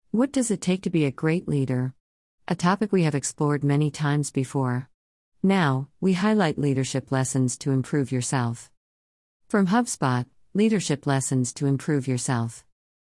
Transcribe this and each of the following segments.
What does it take to be a great leader? A topic we have explored many times before. Now, we highlight leadership lessons to improve yourself. From HubSpot, Leadership Lessons to Improve Yourself.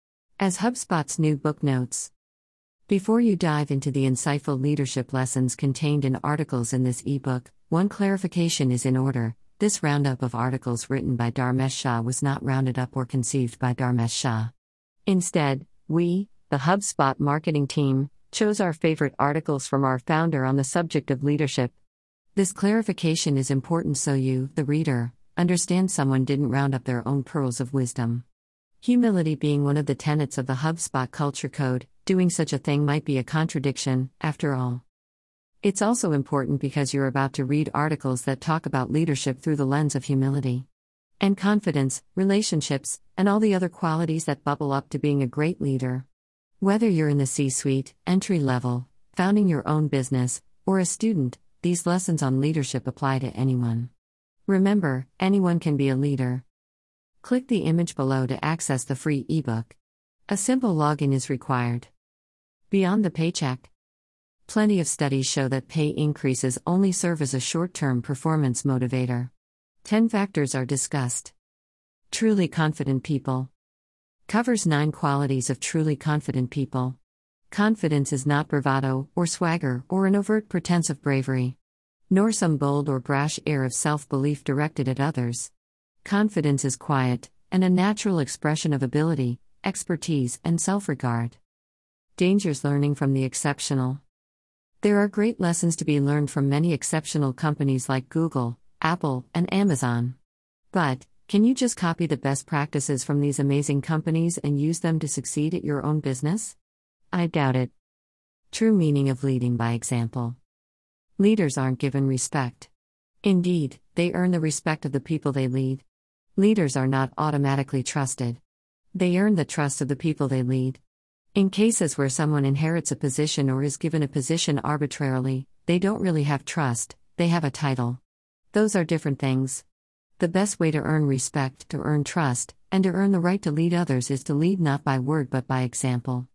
As HubSpot's new book notes. Before you dive into the insightful leadership lessons contained in articles in this ebook, one clarification is in order. This roundup of articles written by Dharmesh Shah was not rounded up or conceived by Dharmesh Shah. Instead, we, the HubSpot marketing team, chose our favorite articles from our founder on the subject of leadership. This clarification is important so you, the reader, understand someone didn't round up their own pearls of wisdom. Humility being one of the tenets of the HubSpot culture code, doing such a thing might be a contradiction, after all. It's also important because you're about to read articles that talk about leadership through the lens of humility and confidence, relationships, and all the other qualities that bubble up to being a great leader. Whether you're in the C-suite, entry level, founding your own business, or a student, these lessons on leadership apply to anyone. Remember, anyone can be a leader. Click the image below to access the free ebook. A simple login is required. Beyond the paycheck. Plenty of studies show that pay increases only serve as a short-term performance motivator. 10 factors are discussed. Truly confident people. Covers 9 qualities of truly confident people. Confidence is not bravado, or swagger, or an overt pretense of bravery, nor some bold or brash air of self-belief directed at others. Confidence is quiet, and a natural expression of ability, expertise, and self-regard. Dangers learning from the exceptional. There are great lessons to be learned from many exceptional companies like Google, Apple, and Amazon. But, can you just copy the best practices from these amazing companies and use them to succeed at your own business? I doubt it. True meaning of leading by example. Leaders aren't given respect. Indeed, they earn the respect of the people they lead. Leaders are not automatically trusted. They earn the trust of the people they lead. In cases where someone inherits a position or is given a position arbitrarily, they don't really have trust, they have a title. Those are different things. The best way to earn respect, to earn trust, and to earn the right to lead others is to lead not by word but by example.